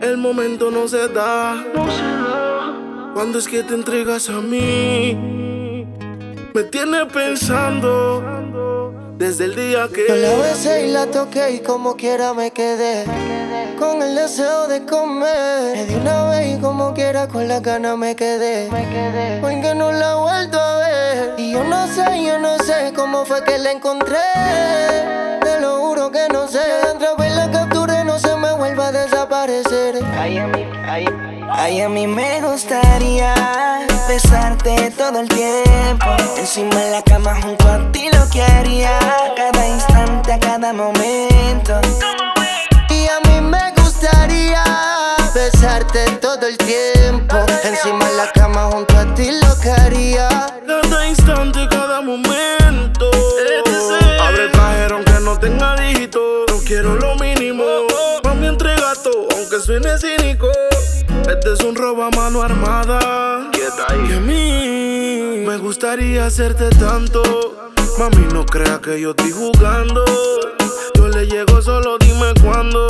El momento no se da. Cuando es que te entregas a mí, me tiene pensando desde el día que yo la besé y la toqué y como quiera me quedé con el deseo de comer. Le di una vez y como quiera con la gana me quedé porque no la he vuelto a ver. Y yo no sé cómo fue que la encontré. Te lo juro que no sé. Otra vez la capturé, no se me vuelva a desaparecer. Ay, a mí me gustaría besarte todo el tiempo. Encima de la cama junto a ti lo que haría. A cada instante, a cada momento. Y a mí me gustaría besarte todo el tiempo. Encima de la cama junto a ti lo que haría. cada instante, cada momento. Abre el cajero aunque no tenga dígito. No quiero lo mínimo. Mami, entrega todo, aunque suene cínico. Este es un robo a mano armada. Y a mí me gustaría hacerte tanto. Mami, no crea que yo estoy jugando. Yo le llego, solo dime cuándo.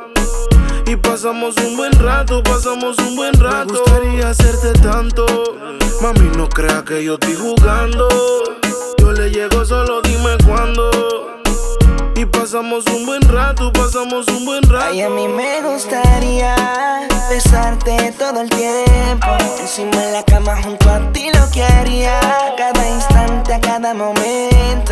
Y pasamos un buen rato, Me gustaría hacerte tanto. Mami, no crea que yo estoy jugando. Yo le llego, solo dime cuándo. Y pasamos un buen rato, Ay, a mí me gustaría besarte todo el tiempo. Encima de la cama junto a ti lo que haría. A cada instante, a cada momento.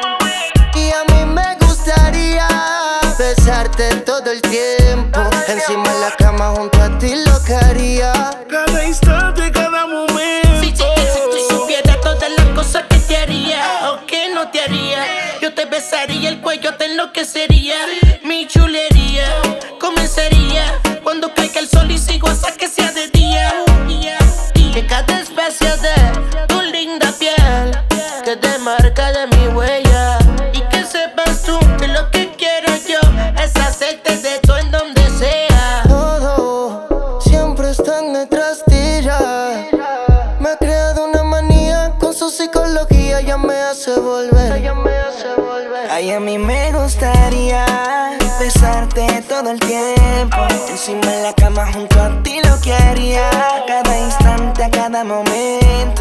Y a mí me gustaría besarte todo el tiempo. Encima de la cama junto a ti lo que haría. cada instante, cada momento. Si supiera todas las cosas que te haría o que no te haría, yo te besaría el cuello, te enloquecería. Mi chulería comenzaría cuando caiga el sol y sigo hasta que sea de día. Que cada espacio de tu linda piel quede marca de mi huella. Y que sepas tú que lo que quiero yo es hacerte de todo en donde sea. Todo siempre están detrás de ella. Me ha creado una manía con su psicología, ya me hace volver. Ay, a mí me gustaría besarte todo el tiempo. Encima de la cama junto a ti lo que haría. A cada instante, a cada momento.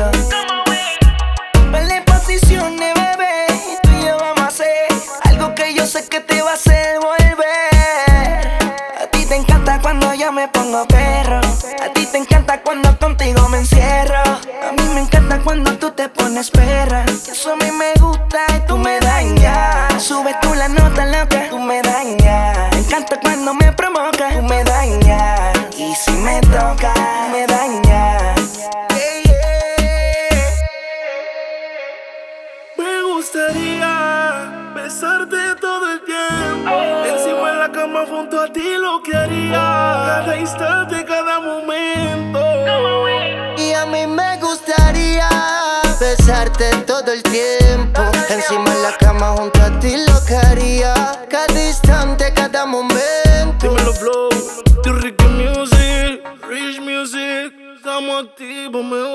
Vale posiciones, bebé, y tú y yo vamos a hacer algo que yo sé que te va a hacer volver. A ti te encanta cuando yo me pongo perro. A ti te encanta cuando contigo me encierro. A mí me encanta cuando tú te pones perra. Eso a mí me gusta y tú me dañas. Subes tú la nota loca, tú me dañas. Me encanta cuando me provocas, tú me dañas. Y si me toca, me dañas. Me gustaría besarte todo el tiempo. Encima de la cama junto a ti lo que haría. Cada instante, cada momento. Y a mí me gustaría besarte todo el tiempo. Encima de la cama junto a ti lo que haría. Cada instante, cada momento. Dímelo flow, The Ricky Music, Rich Music. Estamos activos, me